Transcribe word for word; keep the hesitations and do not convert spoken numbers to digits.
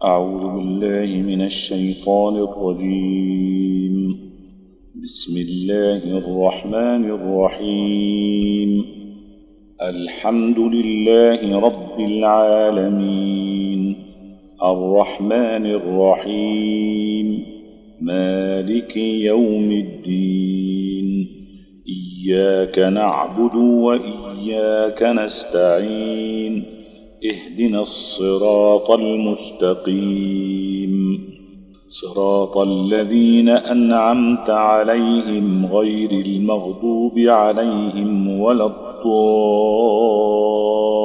أعوذ بالله من الشيطان الرجيم. بسم الله الرحمن الرحيم. الحمد لله رب العالمين، الرحمن الرحيم، مالك يوم الدين، إياك نعبد وإياك نستعين، اهدنا الصراط المستقيم، صراط الذين أنعمت عليهم غير المغضوب عليهم ولا الضالين.